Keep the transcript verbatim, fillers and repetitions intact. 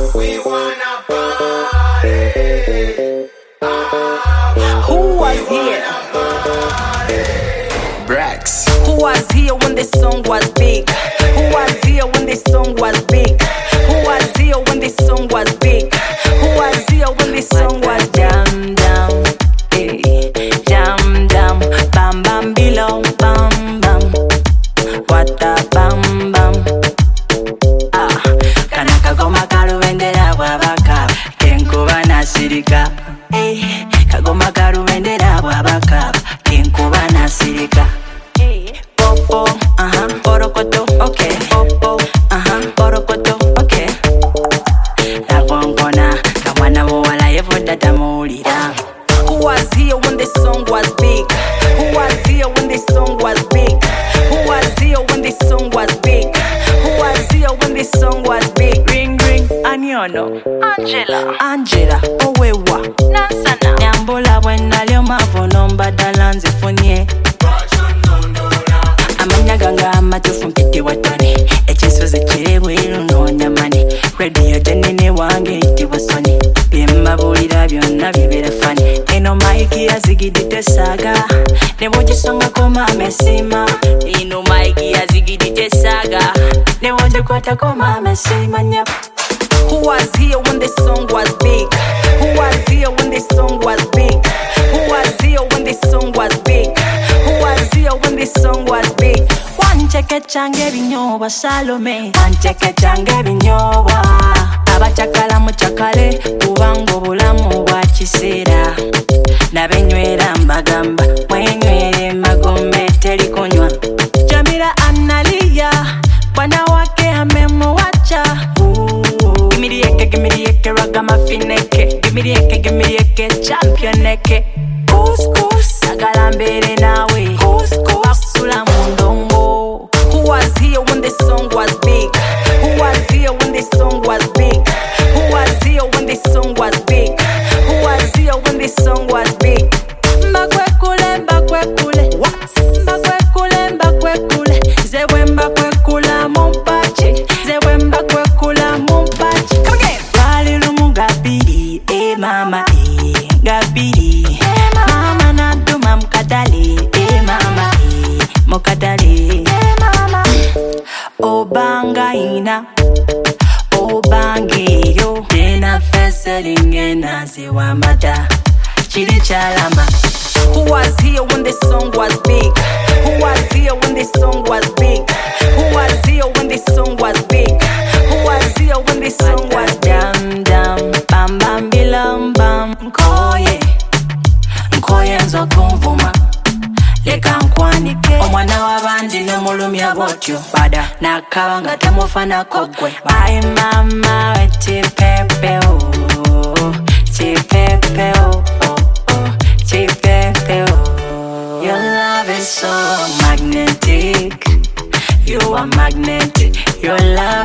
We wanna party. Who was here? Brax. Who was here when this song was big? Who was here when this song was big? Who was here when this song was big? Who was here when this song was jam jam? Hey, jam jam, bam bam below, bam bam. What a bam bam. Ah, kanaka goma kalubendera bwabaka, kenkuba nasirika. Hey, kagoma kalubendera bwabaka, kenkuba nasirika. Popo, uh-huh, borokoto, okay. Popo, uh-huh, borokoto, okay. La gongona, kamwana muwala yevuda tamulira. Who was here when this song was big? Who was here when this song was big? Who was here when this song was big? Who was here when this song was big? Ring ring, Anyono, Angela, Angela, Owewa, Nansana, Nyambola bwenalyo mavono mbadala nzifunye. Amanya ganga amatufu mpite watone, ekisozi kirebweru nonyamane. Radio janene wange itiwa soni, byemmabulira byonna bibera fani. Eno maiki yazigidde saga, ne bwogisonga koma amesima. Eno maiki yazigidde saga, ne bwogikwata koma amesima nyap. Who was here when this song was big? Who was here when this song was big? Who was here when this song was big? Who was here when this song was big? One check a change binyoba Salome. One check a change binyoba. Abachakala muchakale ubango bulamu bwa kiseera. Nabenywera mbagamba mwenywere magome teri kunywa. Jamila Analia bwana wake amemuacha. Gimme the eke, gimme the eke, ragamuffin-eke. Gimme the eke, gimme the eke, champion-eke. Couscous, agalambere nawe. Couscous, basula mundongo. Who was here when this song was big? Who was here when this song was big? Who was here when this song was big? Who was here when this song was big? Mbakwekule, mbakwekule. What? Mbakwekule, mbakwekule. Zewe mbakwekula mumpache. Zewe mbakwekula mumpache. Come again. Walilu mugabiri, eh mama, eh gabiri. Mama naduma mukadali, eh mama, eh mukadali. Eh mama. Obanga ina, obangeyo. Dena feselinge nazi wamata, chiri chalama. Who was here when this song was big? Who was here when this song was big? Who was here when this song was big? Who was here when this song was jam jam, bam bam bilam bam. Nkoye, nkoye nzo kumvuma. Leka nkwanike omwana w'abandi n'omulumya bw'otyo bada nakabanga tamufana kogwe. Ai mama we chipepe oh, chipepe oh, oh, oh, chipepe oh. Your love is so magnetic, you are magnetic. Your love